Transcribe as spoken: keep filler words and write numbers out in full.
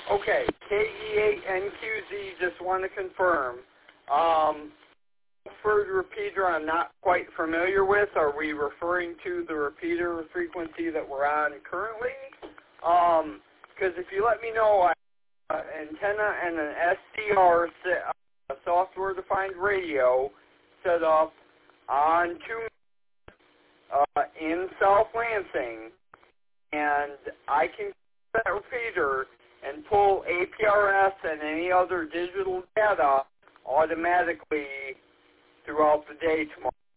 Okay, K E eight N Q Z, just want to confirm. Um, preferred repeater I'm not quite familiar with. Are we referring to the repeater frequency that we're on currently? Because if you let me know, I have an antenna and an S D R, a software-defined radio, set up on two uh, in South Lansing, and I can use that repeater and pull A P R S and any other digital data automatically throughout the day tomorrow.